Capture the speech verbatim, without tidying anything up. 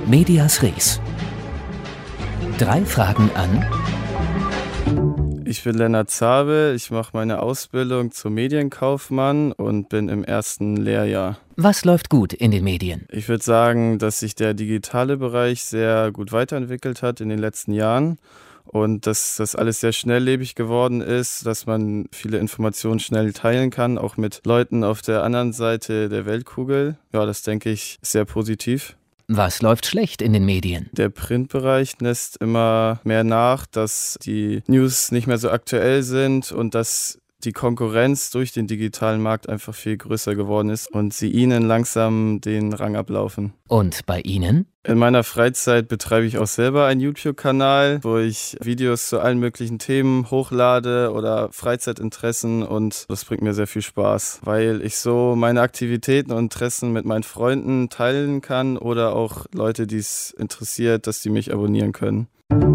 Medias Res. Drei Fragen an Ich bin Lennart Zabel, ich mache meine Ausbildung zum Medienkaufmann und bin im ersten Lehrjahr. Was läuft gut in den Medien? Ich würde sagen, dass sich der digitale Bereich sehr gut weiterentwickelt hat in den letzten Jahren und dass das alles sehr schnelllebig geworden ist, dass man viele Informationen schnell teilen kann, auch mit Leuten auf der anderen Seite der Weltkugel. Ja, das denke ich ist sehr positiv. Was läuft schlecht in den Medien? Der Printbereich lässt immer mehr nach, dass die News nicht mehr so aktuell sind und dass die Konkurrenz durch den digitalen Markt einfach viel größer geworden ist und sie ihnen langsam den Rang ablaufen. Und bei Ihnen? In meiner Freizeit betreibe ich auch selber einen YouTube-Kanal, wo ich Videos zu allen möglichen Themen hochlade oder Freizeitinteressen, und das bringt mir sehr viel Spaß, weil ich so meine Aktivitäten und Interessen mit meinen Freunden teilen kann oder auch Leute, die es interessiert, dass die mich abonnieren können.